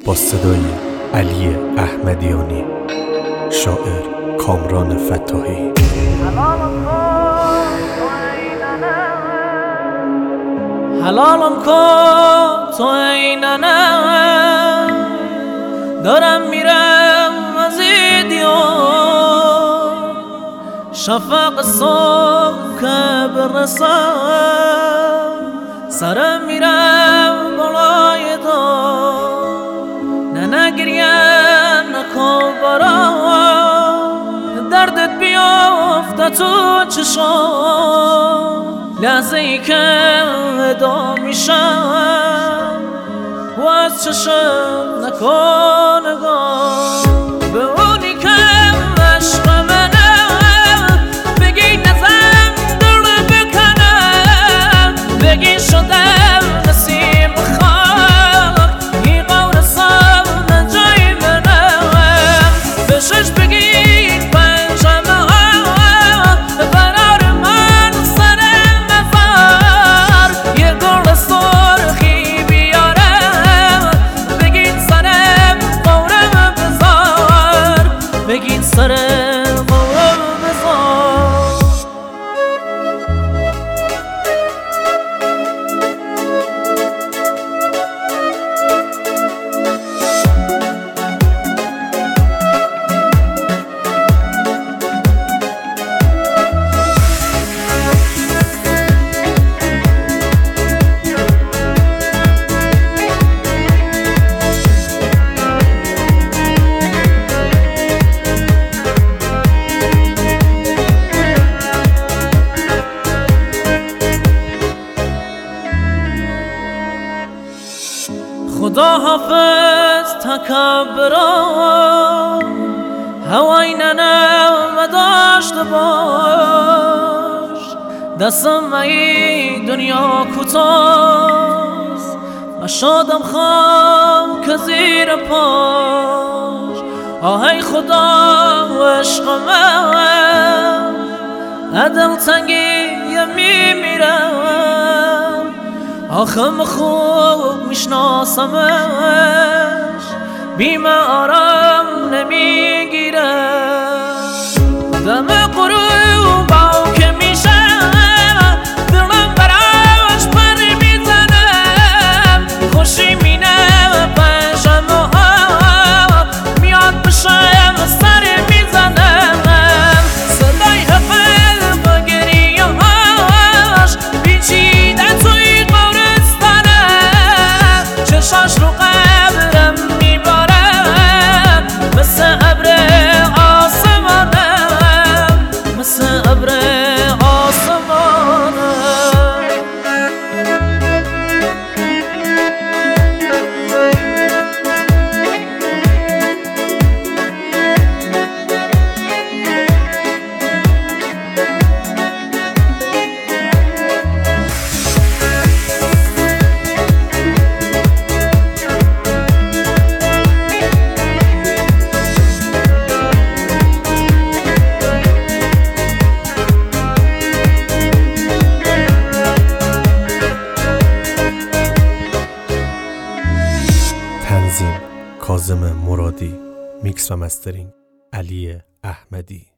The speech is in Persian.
با صدای علی احمدیانی، شاعر کامران فتاحی. حلالم کن تو اینانه، دارم میرم از این دیار، شفق صبح که برسم سرم میرم بالای دار. نه گریه نکن برام، دردت بیافته تو چشام، لحظه ای که ودا میشم و از چشم نکن نگاه به اونی که عشق منه، بگی نزم دل بکنم، بگی شدم نسیم خاک، این قور سام جای منم، به شش بگی پنجمه ها برار من سر مفر، یه گل سرخی بیارم، بگین سرم قورم بزار، بگین سرم قورم بزار. خدا حافظ تکبران، هوای ننم داشته باش، دستم ای دنیا کوتاست، مشادم خام که زیر پاش. آهای خدا و عشق من، عدل تنگی میمیرم، آخم خوب میشناسمش، بیم آرام نمیگیرم، دم غروب باو که میشم دلم براش پر میزنم، خوشی مینم پنجم ها میاد بشم سر میزنم، صدای حفل با گریه هاش بیچیده توی چشاش رو قبرم میبارم، مثل ابر آسمانم، مثل ابر آسمانم. تنظیم کاظم مرادی، میکس و مسترینگ علی احمدی.